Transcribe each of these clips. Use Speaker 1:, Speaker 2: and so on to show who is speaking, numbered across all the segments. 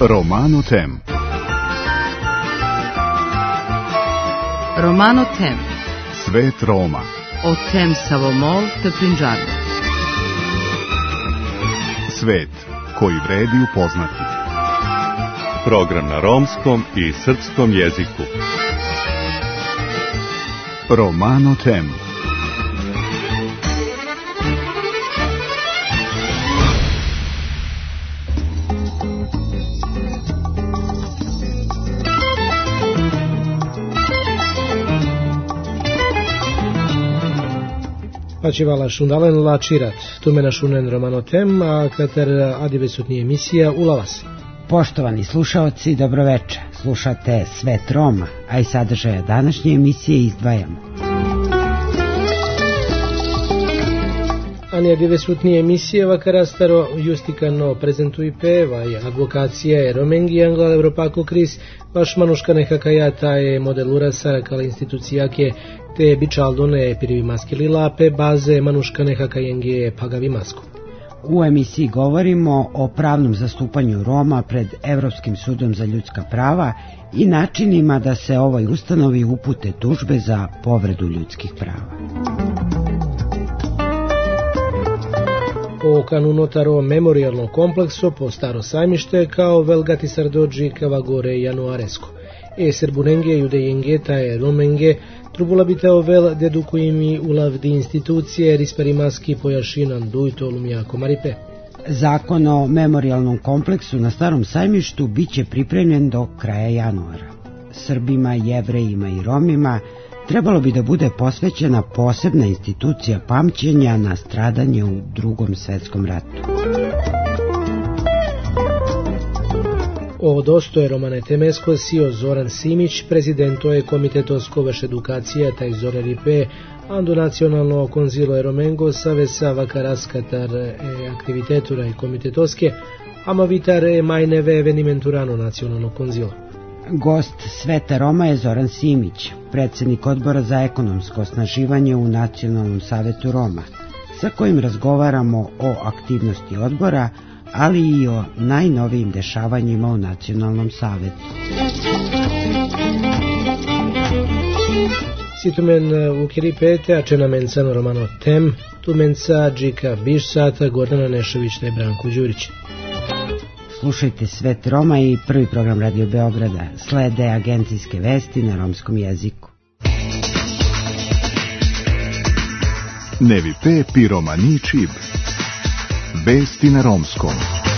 Speaker 1: Romano Tem.
Speaker 2: Romano Tem.
Speaker 1: Svet Roma.
Speaker 2: O tem Savomol te Prinđarno.
Speaker 1: Svet koji vredi upoznati.
Speaker 3: Program na romskom i srpskom jeziku.
Speaker 1: Romano Tem.
Speaker 4: Pačivala šundalen lačirat, tumena šunen Romano Tem, a kater adivesutni emisija ulavas.
Speaker 5: Poštovani slušaoci, dobroveče. Slušate Svet Roma, a i sadržaja današnje emisije izdvajamo.
Speaker 4: Ani adivesutni emisije vakarastaro justikano prezentui peva i advokacija e romengi angla Evropako kris, vaš manuška nekakajata je modelura sarakala institucijake te bičaldone prvi maskili lape baze manuška nekakajenge pagavi masku.
Speaker 5: U emisiji govorimo o pravnom zastupanju Roma pred Evropskim sudom za ljudska prava i načinima da se ovoj ustanovi upute tužbe za povredu ljudskih prava.
Speaker 4: O kanunotaro memorialno komplekso po staro sajmište kao velgati sardođi kavagore januaresko. Serbunenge judejengeta e romenge trubula bitao vel dedukujimi ulavdi institucije risparimaski pojašinan dujto lumijako maripe.
Speaker 5: Zakon o memorialnom kompleksu na starom sajmištu biće pripremljen do kraja januara. Srbima, Jevrejima i Romima trebalo bi da bude posvećena posebna institucija pamćenja na stradanje u Drugom svetskom ratu.
Speaker 4: O dostoje Romane Temesko sio Zoran Simić, prezidento je komitetovsko veš edukacija taj Zoran Ripe, ando nacionalno konzilo je Romengo savesa vakaraskatar aktivitetura i komitetoske, ama vitar majneve evenimenturano nacionalno konzilo.
Speaker 5: Gost Sveta Roma je Zoran Simić, predsjednik odbora za ekonomsko osnaživanje u Nacionalnom savetu Roma, sa kojim razgovaramo o aktivnosti odbora, ali i o najnovijim dešavanjima u Nacionalnom savetu.
Speaker 4: Situmen ukiri pete, a čenamencano Romano Tem, tumenca Džika Bišsata, Gordana Nešović i Branko Đurić.
Speaker 5: Slušajte Svet Roma i prvi program Radio Beograda. Slede agencijske vesti na romskom jeziku.
Speaker 1: Nevi pe pi romani čib. Vesti na romskom.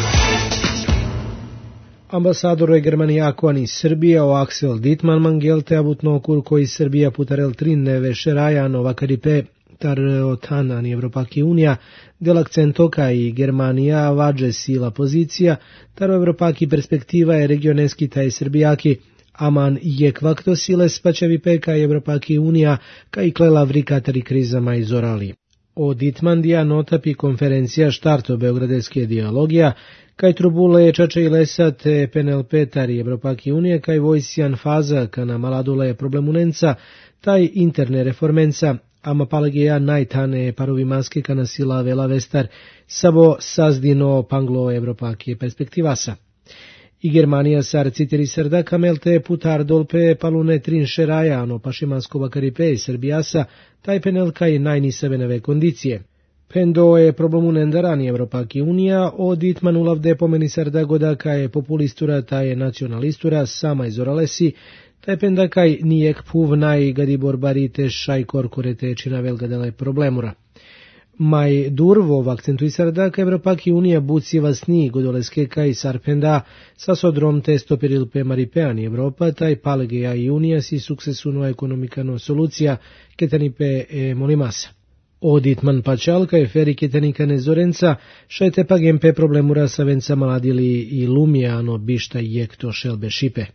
Speaker 4: Ambasador Germanijako ani Srbija o Aksel Dittman mangelte abutno kurko iz Srbija putarel trinne vešeraja nova karipe tar otan ani Evropaki unija del akcentoka i Germanija vađe sila pozicija tar Evropaki perspektiva je regioneski taj Srbijaki aman je kvakto sile spačevi peka i Evropaki unija ka i klela vrikatari krizama iz orali. O Dittmandija notapi konferencija štarto Beogradeske dialogija, kaj trubule čače i lesate PNLP tari Evropaki unije, kaj vojsijan faza kana maladule problemunenca, taj interne reformenca, ama palagija najtane parovi maske kana sila vela vestar, sabo sazdino panglo Evropaki perspektivasa. I Germanija sar citiri srda kamelte putar dolpe palune trin šeraja, ano pašimansko vakaripe i Srbijasa, taj penelka i najnisaveneve kondicije. Pendo je problemunen darani Evropaki unija, o Dittman ulavde pomeni srda godaka je populistura, taj je nacionalistura, sama iz oralesi, taj pendakaj nijek puvnaj gadi borbarite šaj korkorete čina velgadele problemura. Maj durvov akcentui sardaka Evropaki unija buci vasni godoleske kaj sarpenda sa sodrom testo perilpe maripeani Evropa taj palegeja i unija si suksesuno ekonomikano solucija ketanipe molimasa. O Dittman pačalka je feri ketanika nezorenca šajte pagempe problemura sa venca maladili i lumijano bišta jekto šelbe šipe.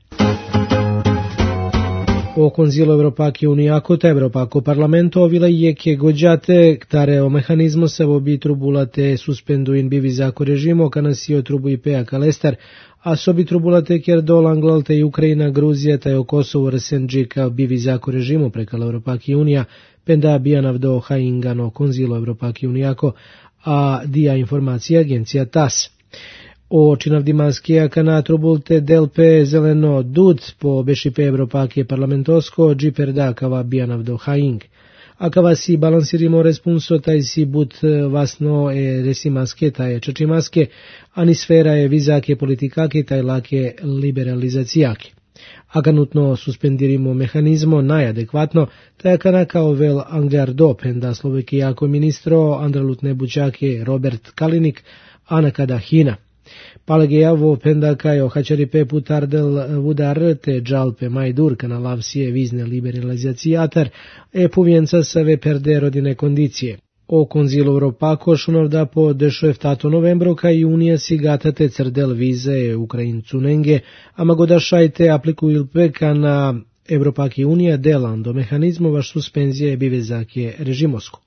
Speaker 4: O konzilo Evropaki unijako ta Evropako parlamento ovila jeke gođate, ktare o mehanizmu se obi trubulate suspenduin bivi zako režimo, kana si o trubu i peja kalestar, a sobi trubulate kjer dol Anglalte i Ukrajina, Gruzija, taj o Kosovo rsenđi kao bivi zako režimu prekala Evropaki unija, penda bijanav do haingano konzilo Evropaki unijako, a dija informacija agencija TAS. O cinavdimanskijaka na trubulte delpe zeleno dud po bešipe Evropake parlamentosko džiperda kava bijanavdo haing. Akava si balansirimo responso taj si but vasno e resimaske taj čačimaske, ani sfera je vizake politikake taj lake liberalizacijake. Akanutno suspendirimo mehanizmo najadekvatno, taj kanaka ovel Angliardo penda Slovakijako ministro Andralutne bučake Robert Kalinik, anakada Hina. Palagejavo pendakajo hačaripe putardel vudar te džalpe majdur kana lavsije vizne liberalizacijatar e puvjenca save perde rodine kondicije. O konzilu Europako šunovda po dešeftato novembro ka junija si gatate crdel vize Ukrajincu nenge, ama godašajte aplikujilpe kana Evropaki unija delando mehanizmova suspenzije bivezake režimosko.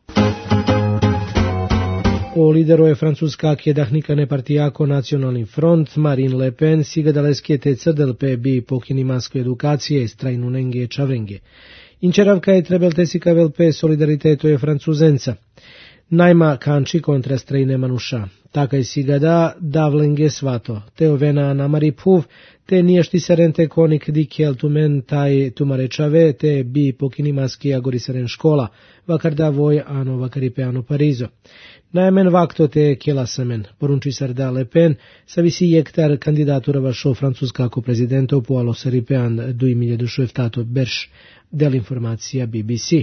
Speaker 4: O lideru je francuska kjedahnikane partijako Nacionalni front Marine Le Pen sigadaleske te crdelpe bi pokinimasko edukacije strajnu nenge čavrenge. Inčeravka je trebelte sikavelpe solidariteto je francuzenca. Najma kanči kontra strajne manuša. Takaj sigada davlenge svato. Te ovena na maripuv, te niješti serente konik dikel tumen taj tumarečave, te bi pokinimaski agorisaren škola. Vakarda voj ano vakaripe ano Parizo. Najmen vakto te kjelasamen, porunči sarda Le Pen, savisi jektar kandidatura vašo francuskako prezidento po alo saripean 2017 berš, del informacija BBC.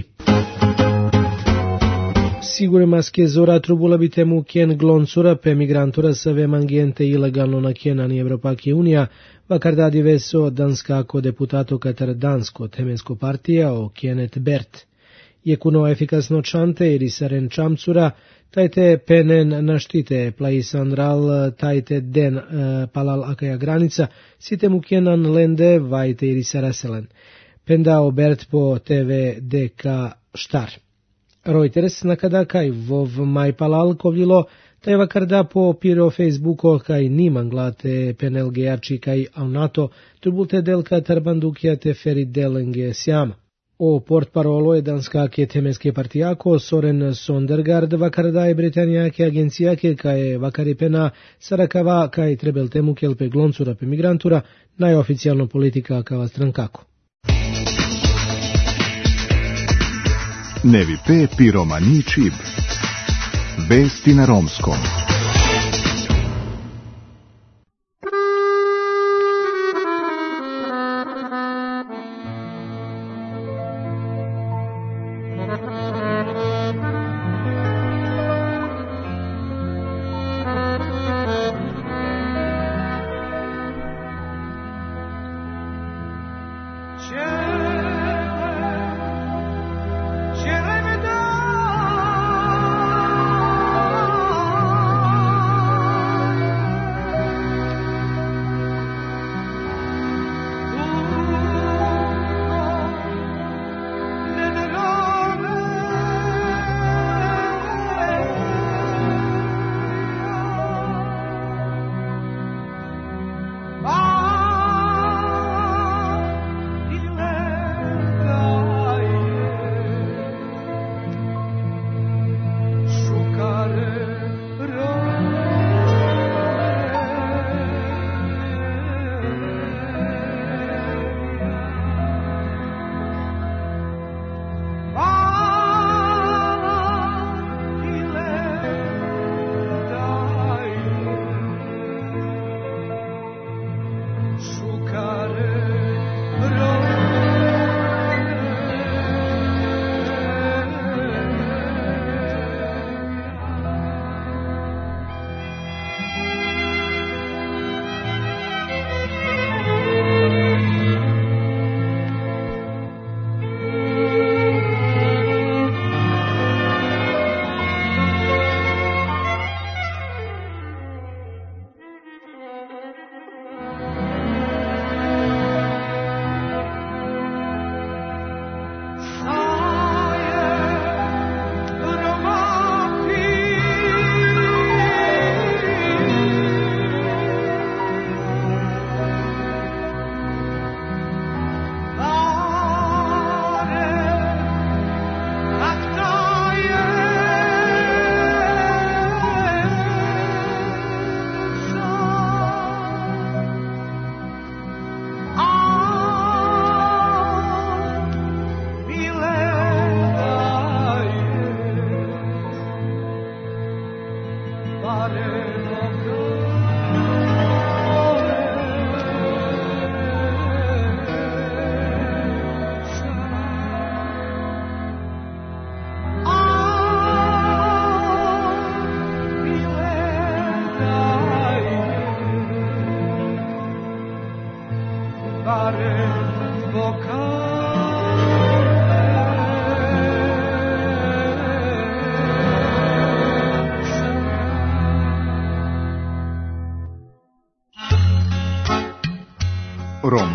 Speaker 4: Sigure maske zora trubula bi temu kjen gloncura pe migrantura save mangiente ilegalno na kjenani Evropaki unija, vakarda diveso danskako deputato katar dansko temensko partija o kjenet Bert. Jekuno efikasno čante ili saren čamcura, tajte penen naštite plaisandral, tajte den palal akaja granica, sitem kjenan lende vajte ili saraselen. Penda obert po TV DK štar. Reuters nakada kaj vov maj palal kovilo, taj vakarda po piro Facebooko kaj nimanglate penelgejači kaj aunato, trubulte delka tarbandukja te feri delenge sjama. O portparolo je danskake temenske partijako Soren Sondergaard vakarda je britanijake agencijake kaj vakaripena sarakava kaj trebel temu kelpe gloncura pe migrantura najoficijalno politika kava strankako.
Speaker 1: Nevi pe piromani čib. Vesti na romskom.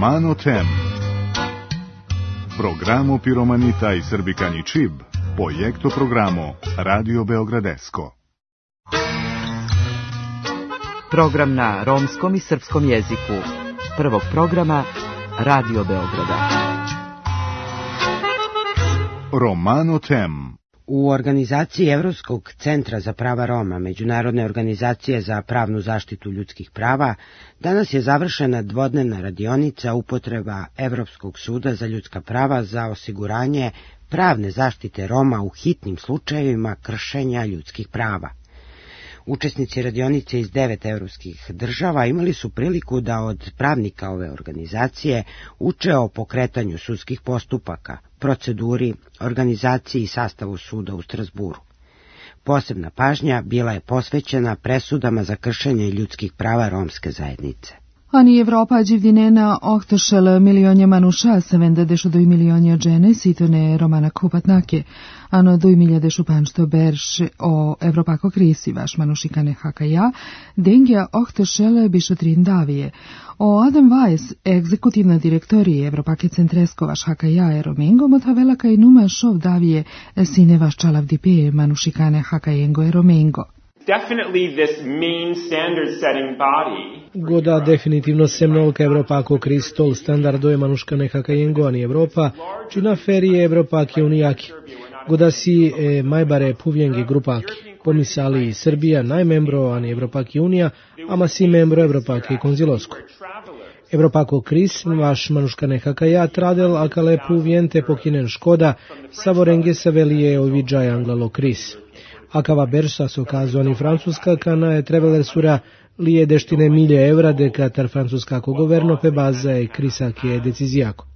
Speaker 1: Romano Tem. Programo Piromanita i Srbikani Čib, projekto programo Radio Beogradesko.
Speaker 2: Program na romskom i srpskom jeziku. Prvog programa Radio Beograda.
Speaker 1: Romano Tem.
Speaker 5: U organizaciji Evropskog centra za prava Roma, Međunarodne organizacije za pravnu zaštitu ljudskih prava, danas je završena dvodnevna radionica upotreba Evropskog suda za ljudska prava za osiguranje pravne zaštite Roma u hitnim slučajevima kršenja ljudskih prava. Učesnici radionice iz 9 evropskih država imali su priliku da od pravnika ove organizacije uče o pokretanju sudskih postupaka, proceduri, organizaciji i sastavu suda u Strasburu. Posebna pažnja bila je posvećena presudama za kršenje ljudskih prava romske zajednice.
Speaker 6: Ani Evropa gyvdinena 8 miljoonja manusha 72 miljoonja žene sitone romana kupatnake, ano 2015 berš o Evropako krisi vaš manušikane hakaja, dengja 8 bišotrindavije. O Adam Weiss, egzekutivna direktorija Evropake centresko vaš hakaja eromengo, motavela kaj numa šov davije sine vaš čalav dipe manušikane hakajengo eromengo.
Speaker 7: Definitely this main standard-setting body.
Speaker 4: Goda definitivno se mnolka Evropako kristol standarduje manuškane hakajengo ani Evropa, čina ferije Evropake unijaki. Goda si majbare puvjengi grupaki. Pomisali Srbija najmembro ani Evropake unija, ama si membro Evropake konzilosko. Evropako kris, vaš manuškane hakaja, tradel akale puvjente pokinen škoda, savorenge se velije ovidžaj anglalo kris. Akava bersa so kazoni Francuska kana je trebeler sura lije deštine milje evra dekatar francuskako governo pe baza je krisak je decizijako.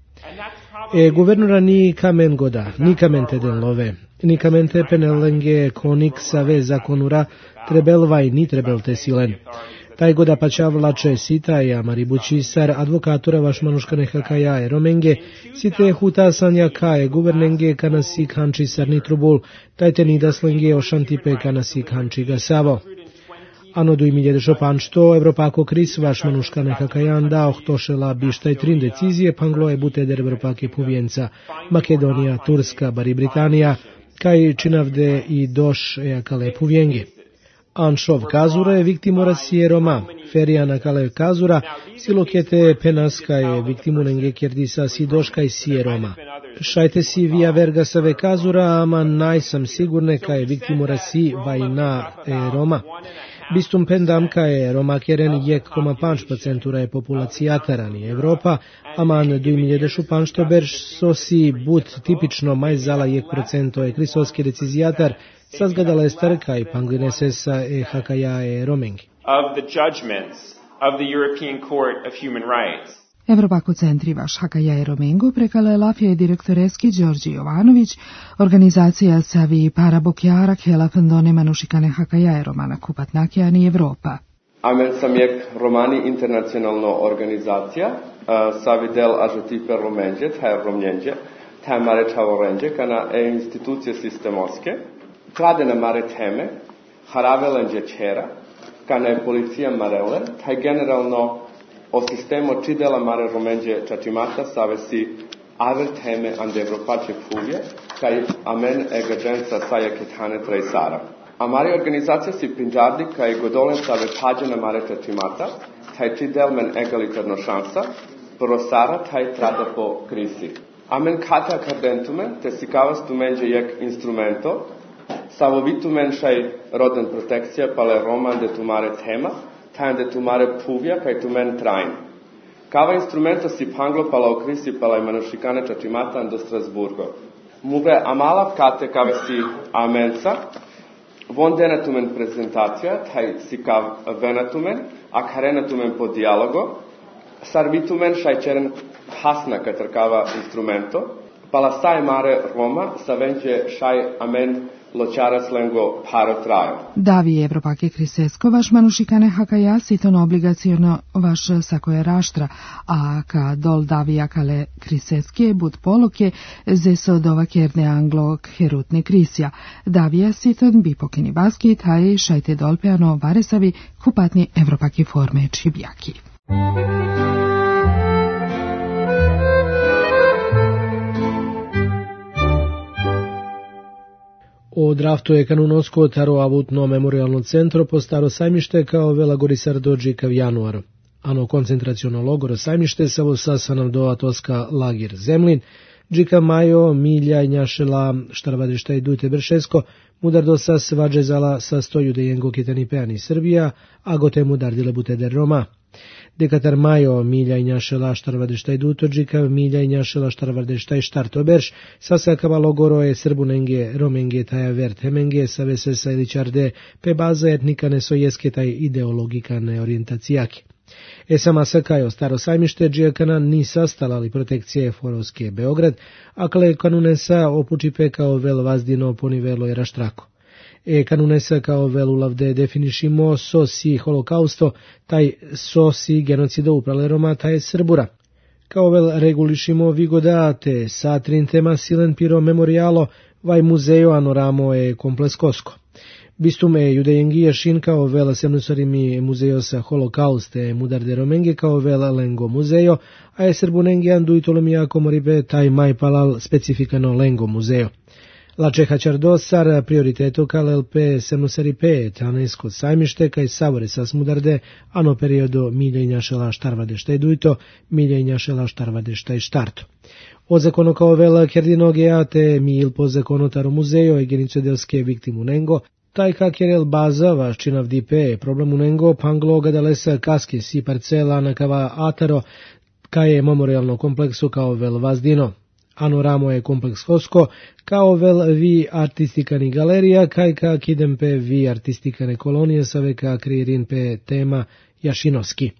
Speaker 4: Guvernora ni kamen goda, ni kamen teden love, ni kamen te penelenge konik save zakonura trebelvaj ni trebelte silen. Taj goda pača vlače sita i amaribućisar advokatura vaš manuškane hakaja romenge, site huta sanja kae guvernenge kanasi kanči sarni trubul, tajte nidaslenge ošantipe kanasi kanči gasavo. Ano 2015 Evropako kris vaš manuškane hakajan da ohtošela bištaj 3 decizije panglo je buteder Evropake puvjenca, Makedonija, Turska, bari Britanija, kaj činavde i doš eakale puvjenge. Anšov kazura je viktimora si Roma, Ferijana kale kazura, silokete penaska je viktimu nenge kjerdisa si doška i si Roma. Šajte si via verga save kazura, ama najsam sigurne ka je viktimora si vajna Roma. Bistum pendam ka je Roma keren 1,5% je populacijatarani Evropa, aman 2015 berš so si but tipično majzala 1% je krisoski decizijatar, sazgadala je starka i panglinesesa hakaja romengi.
Speaker 7: Of the judgments of the European Court of Human Rights.
Speaker 6: Evropako centri vaš hakaja romengo prekala je lafija direktoreski Đorđe Jovanović, organizacija savi parabokjara kela fandone manušikane hakaja romana kupatnake ani Evropa.
Speaker 8: Amen samjek romani internacionalno organizacija, savi del ažotipe romenđe, taj romnjenđe, taj mare čavorenđe, kana institucije sistemoske, kladene mare teme, haravelenđe čera, kana je policija marele, taj generalno o sistemo čidela mare romenđe čačimata savesi aver teme ande evropače fuvje, kaj amen egađenca saja kethane trajsara. A mare organizacija si pinđardi kaj godolen save pađena mare čačimata, taj čidel men egalitarno šansa, prosara taj trada po krisi. Amen kata kardentumen, te sikavas tumenđe jek instrumento, savovitu menšaj roden protekcija pale roman de tumare tema, taj de tumare puvja kaj tumen trajn. Kava instrumento si panglo pala o krisi pala i manušikane čačimata do Strasburgo. Muve amala kate kave si amenca, von denatumen prezentacija, taj si kav venatumen, a karenatumen po dialogo, sarvitumen šaj čeren hasna katrkava instrumento, pala saj mare Roma, sa venće šaj amen ločara slengo paro trajo.
Speaker 6: Davi Evropake krisesko vaš manušikane hakaja siton obligacijono vaš sakoje raštra, a ka dol davi akale kriseske bud poloke zeso dova kerne anglo herutne krisja. Davija siton bipokini baski taj šajte dolpeano varesavi kupatni Evropake forme čibjaki.
Speaker 4: O draftu je kanunosko taro avutno memorialno centro po staro sajmište kao vela gorisar dođi kav januar. Ano koncentraciono logoro sajmište savo sasanam do atoska lagir zemlin, džika majo milja njašela štarvadešta i dujte bršesko, mudar do sas vađezala sa stoju de jengo kitani peani Srbija, a gote mudar dile bute der Roma. Dekatar majo milja njašela štarvadešta i duto, džika milja njašela štarvadešta i štarto berš, sasakava logoro je srbunenge, romenge taja vert hemenge, savesesa ili čarde, pe baza etnika nesojeske taj ideologika neorijentacijake. Sama sakajo staro sajmište džijakana ni sastalali protekcije Forovske Beograd, akle kanunesa opučipe kao vel vazdino ponivelo je raštrako. Kanunesa kao vel ulavde definišimo sosi holokausto, taj sosi genocido uprale Roma, taj Srbura. Kao vel regulišimo vigodate, satrin tema silen piro memorialo, vaj muzejo anoramo je kompleskosko. Bistume judejengija šin kao vela semnusarimi muzejo sa holokauste mudar de romenge kao vela lengo muzejo, a je srbunengijan duitolomijako moribe taj majpalal specifikano lengo muzejo. La Čeha Čardosar prioriteto kal LP semnusari pe tanesko sajmište kaj savore sas mudarde ano periodo miljenja šela štarvadešta i dujto, miljenja šela štarvadešta i štarto. Od zakono kao vela kerdinogeate mi il po zakono taro muzejo e genicidelske viktimu nengo, taj kakerel baza vaščinav dipe problemu nengo panglo gadalesa kaske si parcela nakava ataro kaje memorialno kompleksu kao vel vazdino. Anoramo je kompleks hosko kao vel vi artistikani galerija kaj kak idem pe vi artistikane kolonije save kak kririn pe tema jašinovski.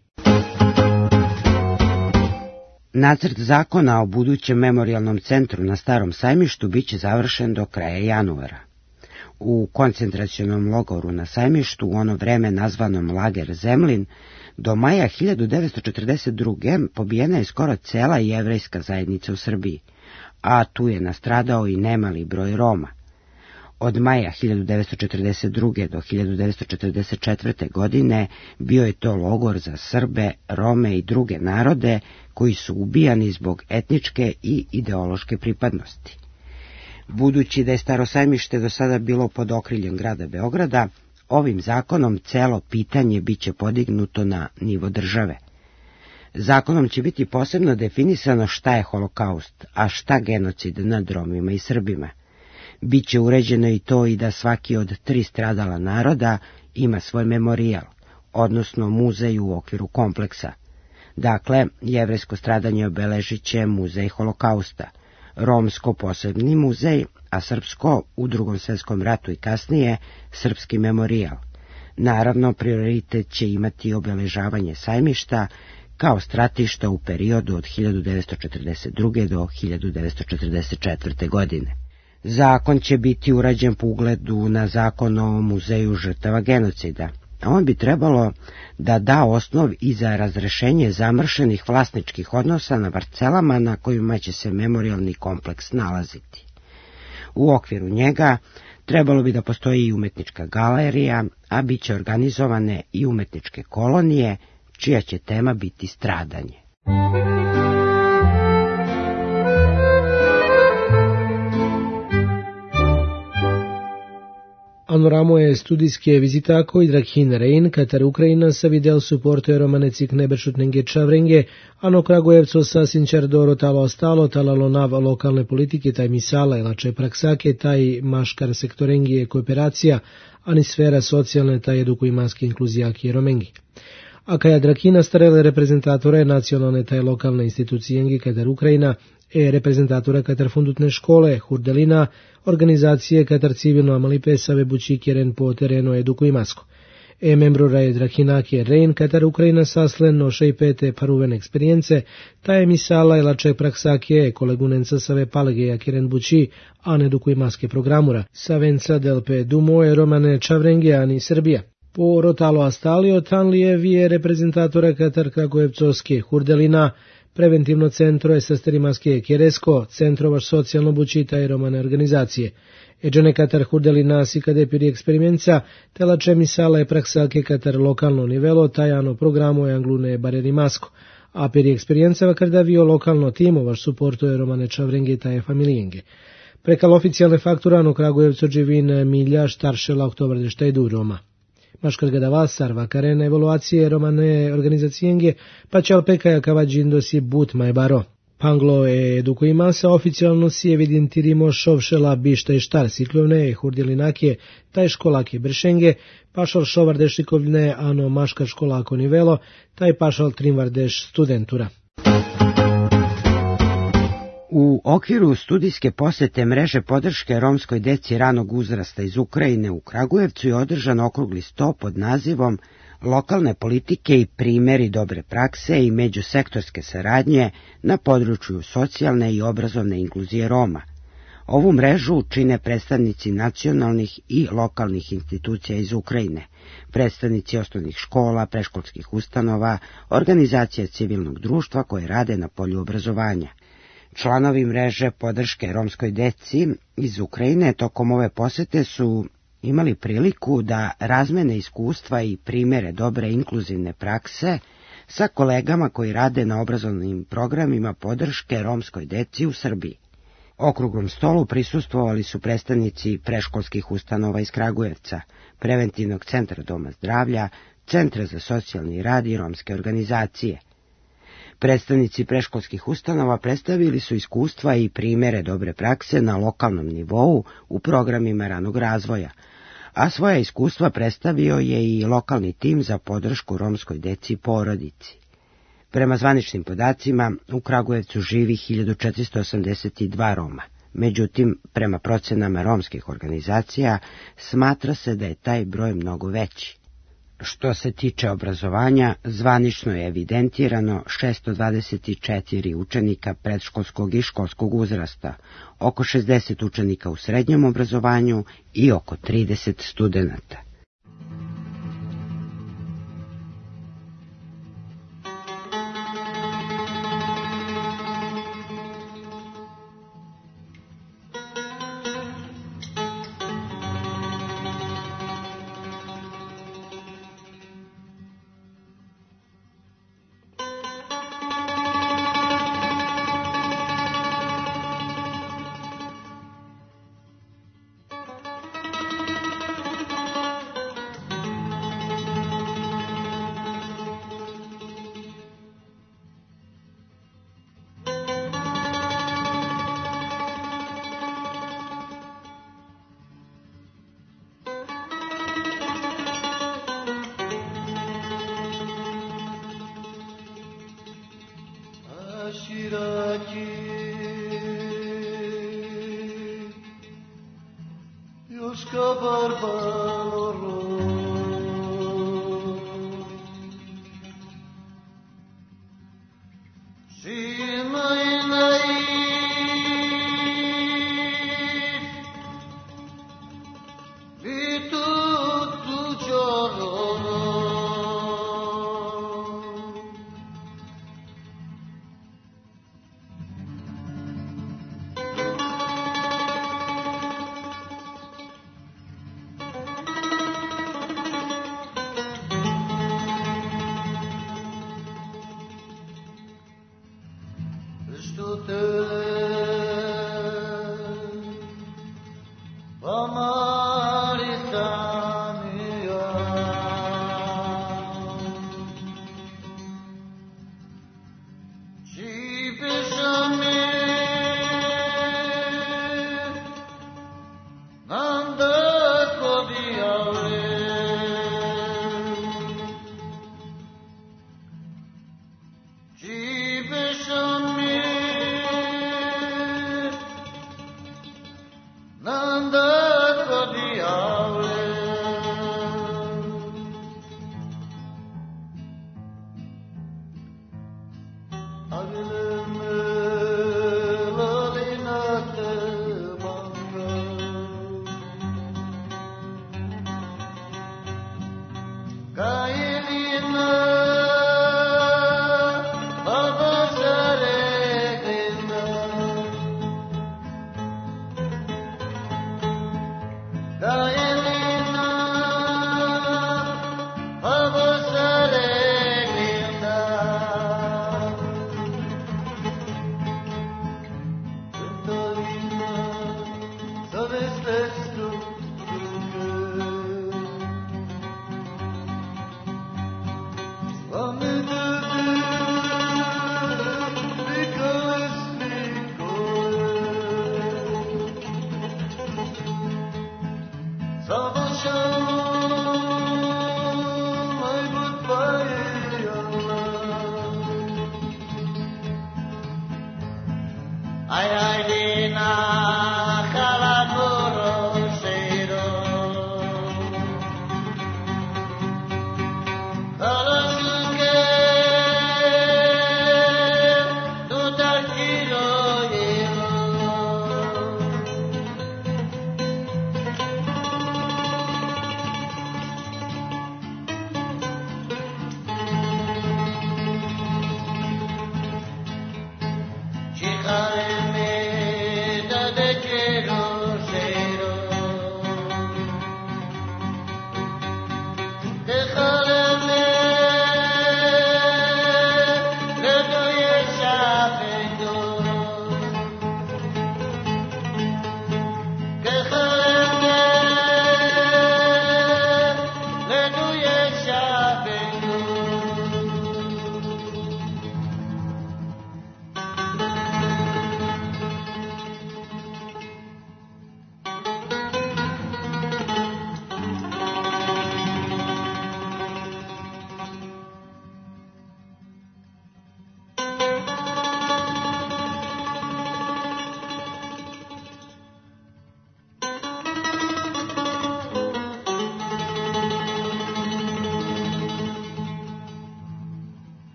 Speaker 5: Nacrt zakona o budućem memorialnom centru na Starom sajmištu biće završen do kraja januara. U koncentracionom logoru na sajmištu, u ono vreme nazvanom Lager Zemlin, do maja 1942. pobijena je skoro cela jevrejska zajednica u Srbiji, a tu je nastradao i nemali broj Roma. Od maja 1942. do 1944. godine bio je to logor za Srbe, Rome i druge narode koji su ubijani zbog etničke i ideološke pripadnosti. Budući da je Staro sajmište do sada bilo pod okriljem grada Beograda, ovim zakonom celo pitanje biće podignuto na nivo države. Zakonom će biti posebno definisano šta je holokaust, a šta genocid nad Romima i Srbima. Biće uređeno i to i da svaki od 3 stradala naroda ima svoj memorijal, odnosno muzej u okviru kompleksa. Dakle, jevrejsko stradanje obeležit će muzej holokausta, romsko posebni muzej, a srpsko u Drugom svjetskom ratu i kasnije srpski memorijal. Naravno, prioritet će imati obeležavanje sajmišta kao stratišta u periodu od 1942. do 1944. godine. Zakon će biti urađen po ugledu na zakon o muzeju žrtava genocida. On bi trebalo da da osnov i za razrešenje zamršenih vlasničkih odnosa na parcelama na kojima će se memorialni kompleks nalaziti. U okviru njega trebalo bi da postoji i umetnička galerija, a bit će organizovane i umetničke kolonije, čija će tema biti stradanje.
Speaker 4: Anoramo je studijske vizitako i Drakhin Rein, katar Ukrajina sa videl suporto je romanecik nebešutnenge čavrenge, ano Kragujevco sasin čardoro talo ostalo, talalo nav lokalne politike, taj misala i lače praksake, taj maškar sektorengije kooperacija, ani sfera socijalne, taj edukujmanske inkluzijaki i romengi. A kaja Drakhina starele reprezentatore nacionalne taj lokalne institucijengi katar Ukrajina, reprezentatora katar fundutne škole, Hurdelina, organizacije katar civilno amalipe save bučikjeren po terenu edukujmasko. Membrora je Drakhinake Rein katar Ukrajina saslen noše i pete paruven eksperijence, ta je misala i lače praksake kolegunenca save palgeja kjeren buči, a ne edukujmaske programura, savenca delpe dumoje romane čavrenge ani Srbija. Po rotalo astalio tanlije vije reprezentatora katar Kragujevcovske Hurdelina, preventivno centro je sesterimaske Keresko, centrovaš socijalno bučita i romane organizacije. Eđene katar Hurdelina si kade piri eksperimenca, telače misala je praksake katar lokalno nivelo, tajano programo je anglune bareri masko, a piri eksperienca kada vio lokalno timovaš suporto je romane čavrenge taje familijenge. Prekal oficijalne faktura no Kragujevcu živin milja štaršela oktober deštejdu Roma. Maškargada vasar vakaren evaluacije romane organizacijenge pa čal pekaja kavađindo si but majbaro. Panglo edukujima se oficijalno si evidentirimo šovšela bišta i štar siklovne hurdilinake taj školake bršenge, pašal šovardešikovne ano maškar školako nivelo, taj pašal trimvardeš studentura.
Speaker 5: U okviru studijske posete mreže podrške romskoj deci ranog uzrasta iz Ukrajine u Kragujevcu je održan okrugli sto pod nazivom Lokalne politike i primjeri dobre prakse i međusektorske saradnje na području socijalne i obrazovne inkluzije Roma. Ovu mrežu čine predstavnici nacionalnih i lokalnih institucija iz Ukrajine, predstavnici osnovnih škola, predškolskih ustanova, organizacija civilnog društva koje rade na polju obrazovanja. Članovi mreže podrške romskoj deci iz Ukrajine tokom ove posete su imali priliku da razmene iskustva i primjere dobre inkluzivne prakse sa kolegama koji rade na obrazovnim programima podrške romskoj deci u Srbiji. Okruglom stolu prisustvovali su predstavnici predškolskih ustanova iz Kragujevca, Preventivnog centra Doma zdravlja, Centra za socijalni rad i romske organizacije. Predstavnici predškolskih ustanova predstavili su iskustva i primjere dobre prakse na lokalnom nivou u programima ranog razvoja, a svoja iskustva predstavio je i lokalni tim za podršku romskoj deci i porodici. Prema zvaničnim podacima, u Kragujevcu živi 1482 Roma, međutim, prema procenama romskih organizacija, smatra se da je taj broj mnogo veći. Što se tiče obrazovanja, zvanično je evidentirano 624 učenika predškolskog i školskog uzrasta, oko 60 učenika u srednjem obrazovanju i oko 30 studenata.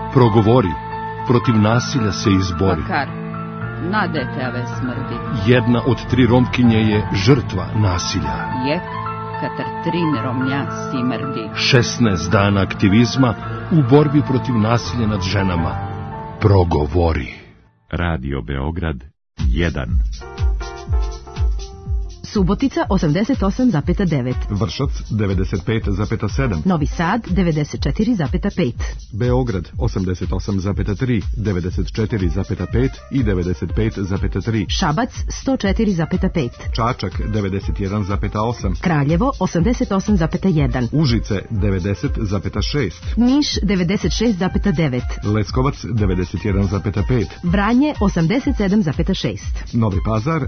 Speaker 9: Progovori, protiv nasilja se izbori.
Speaker 10: Bakar, na dete ave smrdi.
Speaker 9: Jedna od 3 Romkinje je žrtva nasilja.
Speaker 10: Jek, katar 3 Romnja simrdi.
Speaker 9: 16 dana aktivizma u borbi protiv nasilja nad ženama. Progovori.
Speaker 1: Radio Beograd 1.
Speaker 11: Subotica 88,9.
Speaker 1: Vršac 95,7.
Speaker 11: Novi Sad 94,5.
Speaker 1: Beograd 88,3, 94,5 i 95,3.
Speaker 11: Šabac 104,5.
Speaker 1: Čačak 91,8.
Speaker 11: Kraljevo 88,1.
Speaker 1: Užice 90,6.
Speaker 11: Niš 96,9.
Speaker 1: Leskovac 91,5.
Speaker 11: Vranje 87,6.
Speaker 1: Novi Pazar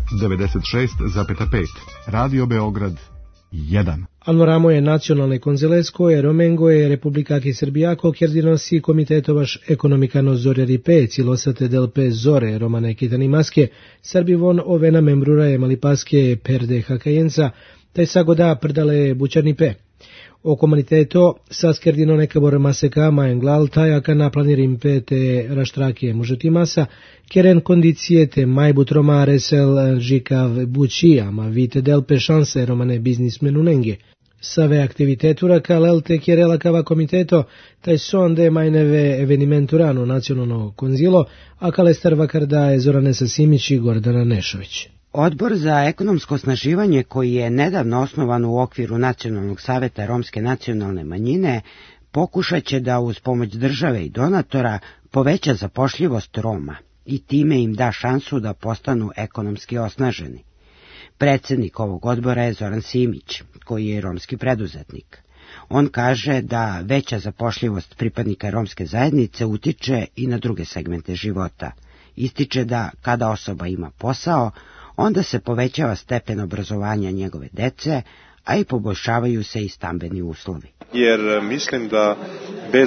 Speaker 1: 96,5. Radio Beograd 1.
Speaker 4: Al ramo je nazionale konzelesko e Romengo e Repubblica che Serbiako kjerdinosi komitetovaš ekonomikano zorjari pe cilosate del pe zore romane kitani maske Srbivon ovena membrura je malipaske perde hakajenca taj sagoda prdale bučarni pe. O komuniteto sa skerdino nekabor maseka maenglal tajaka na planirim pete raštrake mužetimasa keren kondicije te majbut roma resel žikav bučijama vite del pe šanse romane biznismenu nenge. Save aktivitetura kalel te kjerela kava komiteto taj sonde majneve evenimenturano nacionalno konzilo a kalestar vakarda je Zoranesa Simić i Gordana Nešović.
Speaker 5: Odbor za ekonomsko osnaživanje koji je nedavno osnovan u okviru Nacionalnog saveta romske nacionalne manjine pokušat će da uz pomoć države i donatora poveća zapošljivost Roma i time im da šansu da postanu ekonomski osnaženi. Predsjednik ovog odbora je Zoran Simić, koji je romski preduzetnik. On kaže da veća zapošljivost pripadnika romske zajednice utiče i na druge segmente života. Ističe da kada osoba ima posao, onda se povećava stepen obrazovanja njegove dece, a i poboljšavaju se i stambeni uslovi.
Speaker 12: Jer mislim da bez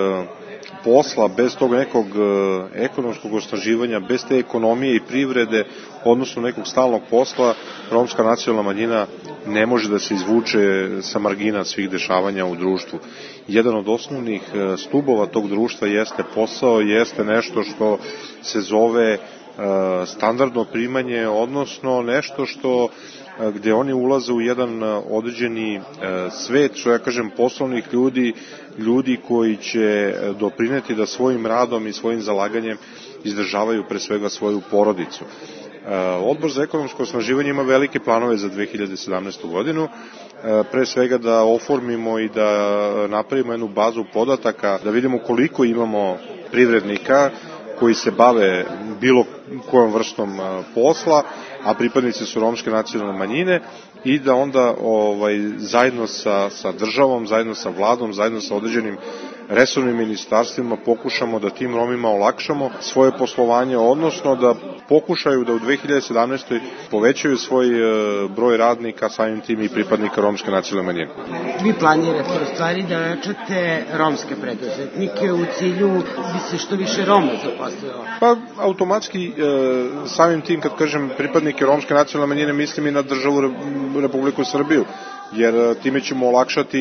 Speaker 12: posla, bez tog nekog ekonomskog osnaživanja, bez te ekonomije i privrede, odnosno nekog stalnog posla, romska nacionalna manjina ne može da se izvuče sa margina svih dešavanja u društvu. Jedan od osnovnih stubova tog društva jeste posao, jeste nešto što se zove standardno primanje, odnosno nešto što gde oni ulaze u jedan određeni svet, što ja kažem, poslovnih ljudi koji će doprineti da svojim radom i svojim zalaganjem izdržavaju pre svega svoju porodicu. Odbor za ekonomsko osnaživanje ima velike planove za 2017. godinu, pre svega da oformimo i da napravimo jednu bazu podataka, da vidimo koliko imamo privrednika koji se bave bilo kojom vrstom posla, a pripadnici su romske nacionalne manjine, i da onda zajedno sa državom, zajedno sa vladom, zajedno sa određenim resornim ministarstvima pokušamo da tim Romima olakšamo svoje poslovanje, odnosno da pokušaju da u 2017. povećaju svoj broj radnika, samim tim i pripadnika romske nacionalne manjine.
Speaker 5: Vi planirate u stvari da jačate romske preduzetnike u cilju bi se što više Roma zaposlilo?
Speaker 12: Pa automatski samim tim, kad kažem pripadnike romske nacionalne manjine, mislim i na državu Republiku Srbiju, jer time ćemo olakšati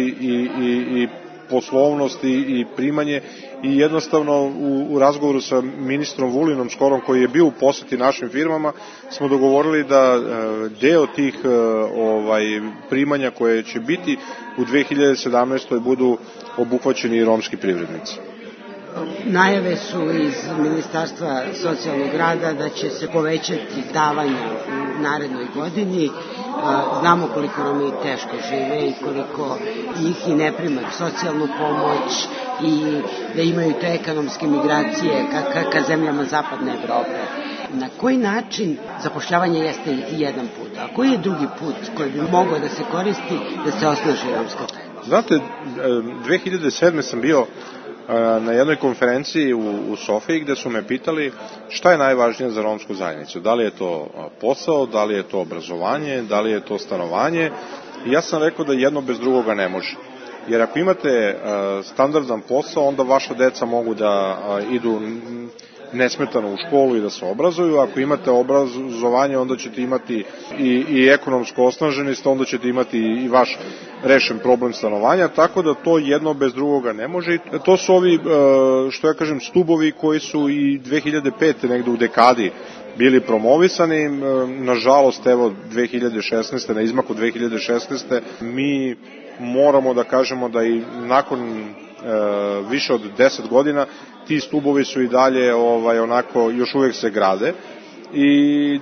Speaker 12: i poslovnost i primanje, i jednostavno u razgovoru sa ministrom Vulinom skorom, koji je bio u poseti našim firmama, smo dogovorili da deo tih primanja koje će biti u 2017. budu obuhvaćeni i romski privrednici.
Speaker 5: Najave su iz Ministarstva socijalnog rada da će se povećati davanja u narednoj godini. Znamo koliko Romi teško žive i koliko ih i ne primaju socijalnu pomoć i da imaju te ekonomske migracije ka zemljama zapadne Evrope. Na koji način zapošljavanje jeste jedan put, a koji je drugi put koji bi mogao da se koristi da se osnaži romska zajednica?
Speaker 12: Znate, 2007. sam bio na jednoj konferenciji u Sofiji gde su me pitali šta je najvažnije za romsku zajednicu. Da li je to posao, da li je to obrazovanje, da li je to stanovanje. I ja sam rekao da jedno bez drugoga ne može. Jer ako imate standardan posao, onda vaša deca mogu da idu nesmetano u školu i da se obrazuju. Ako imate obrazovanje, onda ćete imati i ekonomsko osnaženost, onda ćete imati i vaš rešen problem stanovanja, tako da to jedno bez drugoga ne može. To su ovi, što ja kažem, stubovi koji su i 2005. negde u dekadi bili promovisani. Nažalost, evo 2016. na izmaku 2016. mi moramo da kažemo da i nakon više od 10 godina ti stubovi su i dalje onako još uvek se grade i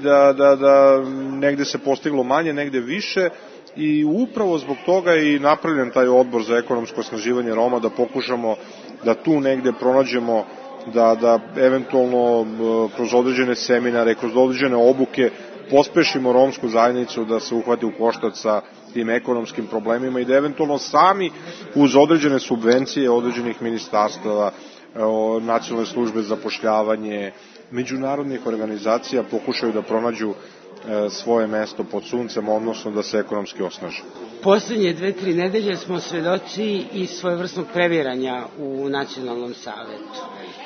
Speaker 12: da negde se postiglo manje, negde više, i upravo zbog toga je i napravljen taj odbor za ekonomsko osnaživanje Roma, da pokušamo da tu negde pronađemo da eventualno kroz određene seminare, kroz određene obuke pospešimo romsku zajednicu da se uhvati u koštac sa tim ekonomskim problemima i da eventualno sami uz određene subvencije određenih ministarstava, nacionalne službe za zapošljavanje, međunarodnih organizacija pokušaju da pronađu svoje mesto pod suncem, odnosno da se ekonomski osnaže.
Speaker 5: Poslednje 2-3 nedelje smo svedoci i svojevrsnog previranja u Nacionalnom savetu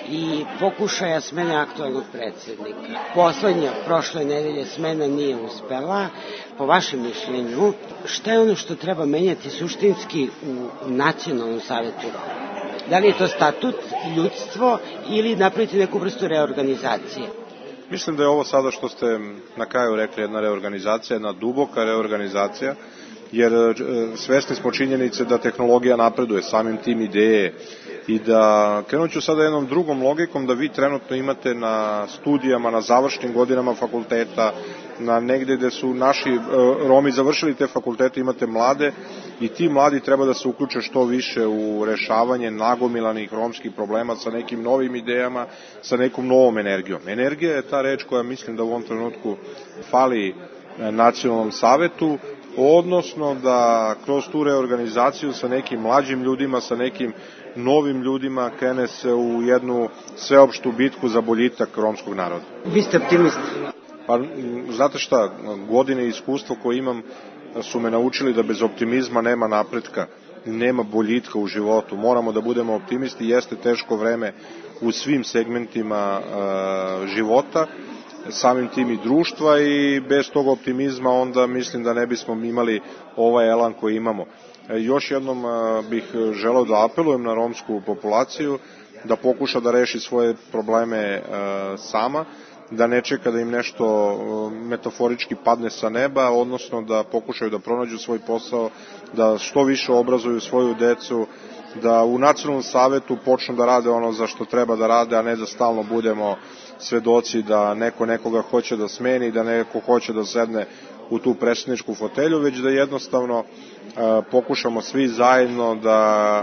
Speaker 5: i pokušaja smene aktualnog predsednika. Poslednja, prošle nedelje smena nije uspela. Po vašem mišljenju, šta je ono što treba menjati suštinski u Nacionalnom savetu? Da li je to statut, ljudstvo ili napraviti neku vrstu reorganizacije?
Speaker 12: Mislim da je ovo sada što ste na kraju rekli jedna reorganizacija, jedna duboka reorganizacija, jer svesni smo činjenice da tehnologija napreduje, samim tim ideje, i da krenut ću sada jednom drugom logikom, da vi trenutno imate na studijama, na završnim godinama fakulteta, na negde gde su naši Romi završili te fakultete, imate mlade i ti mladi treba da se uključe što više u rešavanje nagomilanih romskih problema sa nekim novim idejama, sa nekom novom energijom. Energija je ta reč koja mislim da u ovom trenutku fali Nacionalnom savetu, odnosno da kroz tu reorganizaciju sa nekim mlađim ljudima, sa nekim novim ljudima krene se u jednu sveopštu bitku za boljitak romskog naroda.
Speaker 5: Vi ste optimisti?
Speaker 12: Pa, znate šta, godine i iskustvo koje imam su me naučili da bez optimizma nema napretka, nema boljitka u životu. Moramo da budemo optimisti, jeste teško vreme u svim segmentima života, samim tim i društva, i bez tog optimizma onda mislim da ne bismo imali ovaj elan koji imamo. Još jednom bih želeo da apelujem na romsku populaciju da pokuša da reši svoje probleme sama, da ne čeka da im nešto metaforički padne sa neba, odnosno da pokušaju da pronađu svoj posao, da što više obrazuju svoju decu, da u Nacionalnom savetu počnu da rade ono za što treba da rade, a ne da stalno budemo svedoci da neko nekoga hoće da smeni, da neko hoće da sedne u tu predsedničku fotelju, već da jednostavno pokušamo svi zajedno da,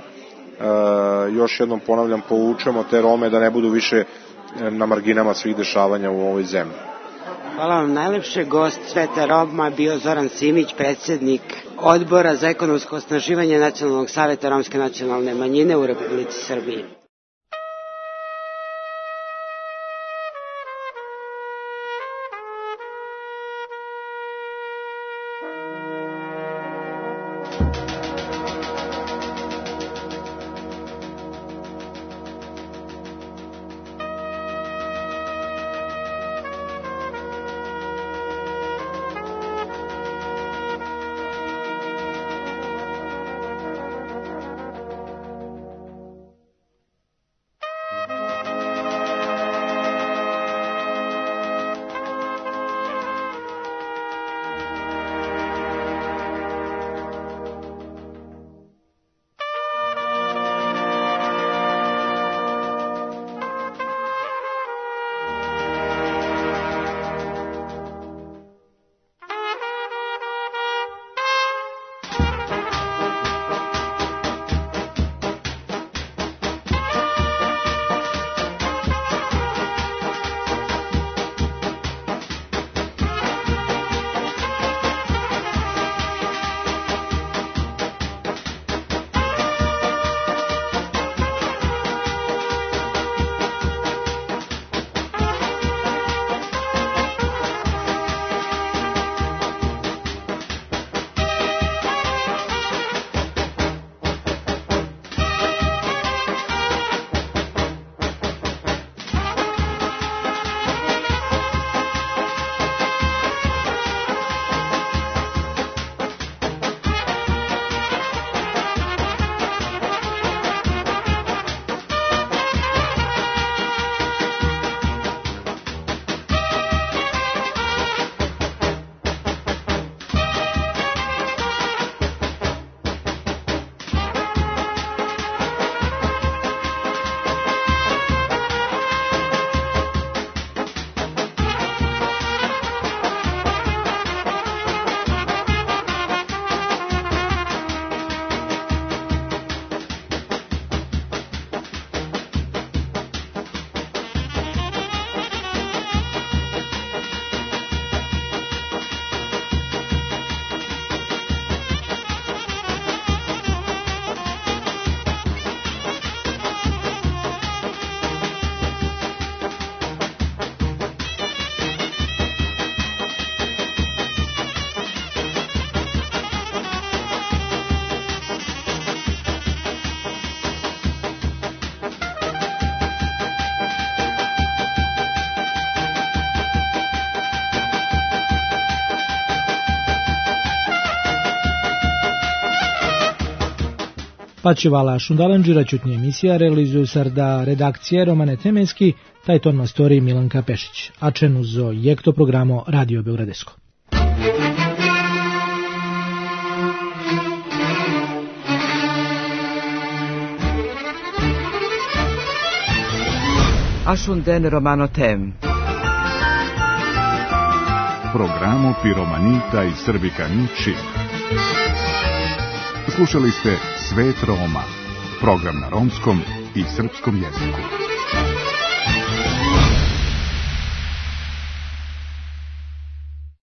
Speaker 12: još jednom ponavljam, povučemo te Rome da ne budu više na marginama svih dešavanja u ovoj zemlji.
Speaker 5: Hvala vam najlepše. Gost Sveta Roma bio Zoran Simić, predsednik Odbora za ekonomsko osnaživanje Nacionalnog saveta romske nacionalne manjine u Republici Srbiji.
Speaker 4: Pačivala Šundalanđira čutnje emisija realizuju sarda redakcije Romane Temenski, taj ton mastori Milanka Pešić, a čenu zo jekto programo Radio Beogradesko.
Speaker 2: Ashunden Romano Tem.
Speaker 1: Programo Piromanita i Srbikani Čib. Slušali ste Svet Roma, program na romskom i srpskom jeziku.